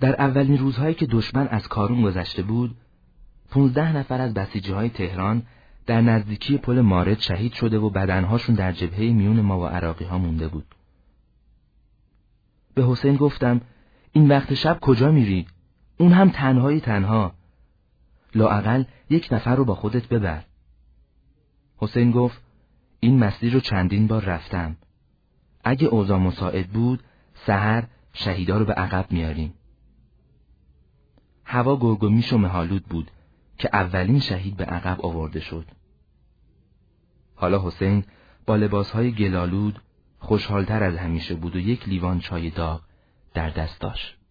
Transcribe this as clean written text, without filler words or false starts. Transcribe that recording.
در اولین روزهایی که دشمن از کارون گذشته بود، 15 نفر از بسیجی‌های تهران در نزدیکی پل مارد شهید شده و بدنهاشون در جبهه میون ما و عراقی‌ها مونده بود. به حسین گفتم این وقت شب کجا میری؟ اون هم تنها. لااقل یک نفر رو با خودت ببر. حسین گفت این مسیر رو چندین بار رفتم. اگه اوضاع مساعد بود سحر شهیدا رو به عقب میاریم. هوا گرگومیش و مه‌آلود بود که اولین شهید به عقب آورده شد. حالا حسین با لباسهای گلالود خوشحالتر از همیشه بود و یک لیوان چای داغ در دست داشت.